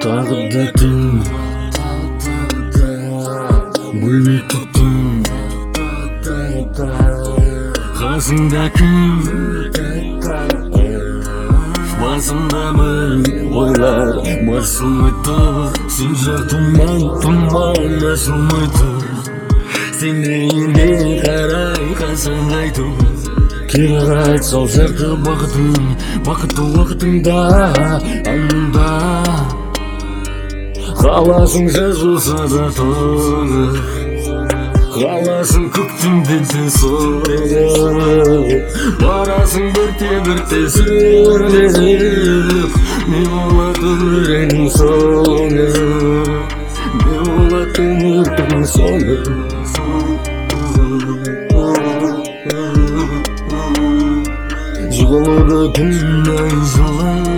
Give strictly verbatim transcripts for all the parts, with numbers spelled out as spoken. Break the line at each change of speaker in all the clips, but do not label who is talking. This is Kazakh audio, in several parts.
Tağda tüm Gülü tuttum Kasımda kim Basımda mı oylar Basın mıydı Sıcak duman duman nasıl mıydı Seneyinde karay kasındaydı Kirayet salacaktı vakıtın Vakıtı vakıtında anında Kalasın жазылса да тоғы Қаласың көктем десе соғы Барасың бірте-бірте сүрленіп Не болады өміріңнің соңы Не болады өміріңнің соңы Жылады күннен жылай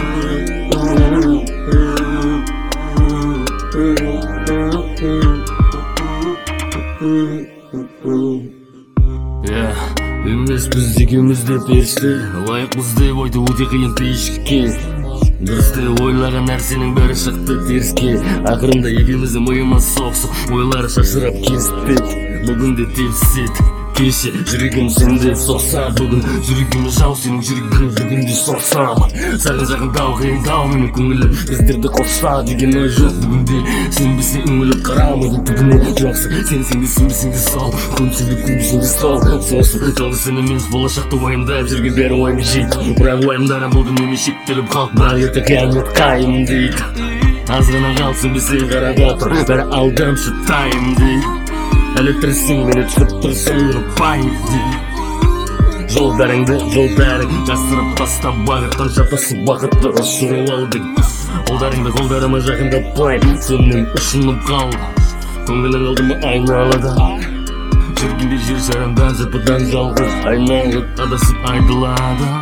Yeah, емес біз екеуміз де періште Лайықпыз деп ойды өте қиын түйішке Дұрысты ойлаған нәрсенің бәрі шықты теріске Ақырында екеуміздің миымыз соқсық Ойлары шашырап керістік Бүгінде тепсет Кеше жүрегім сенде соқса Бүгін жүрегім жау сенің жүрегің бүгінде соқсам Саған жақындау қиындау менің көңілім Біздерді қосса деген ой жоқ бүгінде Сенбесең үңіліп қарамайды түбіне Жоқсың сен сенде сенбесең де сол Көнсең де көнбесең де сол Сосын жалғыз сен емес болашақты уайымдап жүрген бәрі ойым жейді Бірақ уайымдарым бұл дүниемен шектеліп қалып Бірақ ерте қиямет қайым дейді Аз ғана қалсын бесе қарада тұр Бәрі алдамшы тайым дейді Әлі тірісің мені түсіп тұрсың ұпайды Жолдарыңды жолдарың жасырып тастап бағыттан шатасып бақытты ұшырып алдың Қолдарыңды қолдарыма жақындатпай сенен ұшынып қалды Көңілің алды ма айналада Жүргенде жер шарымдан жырпыдан жалғыз айналып адасып айтылады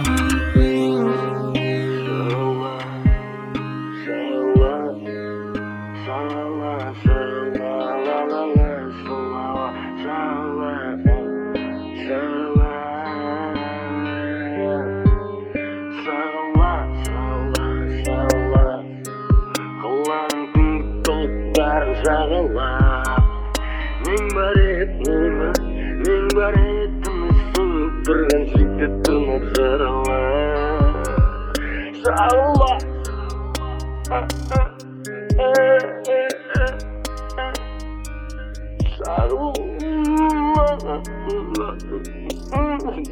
Жағалап Мен бар еттім, мен бар еттім Сұнып тұрған жүректі тұнып жаралап Жағалап Жағалап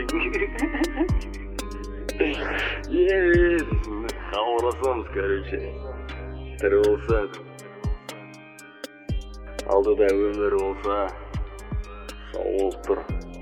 Десең Хабарласамыз, короче Тірі болсақ Алдыда өмір болса, сау болып тұр.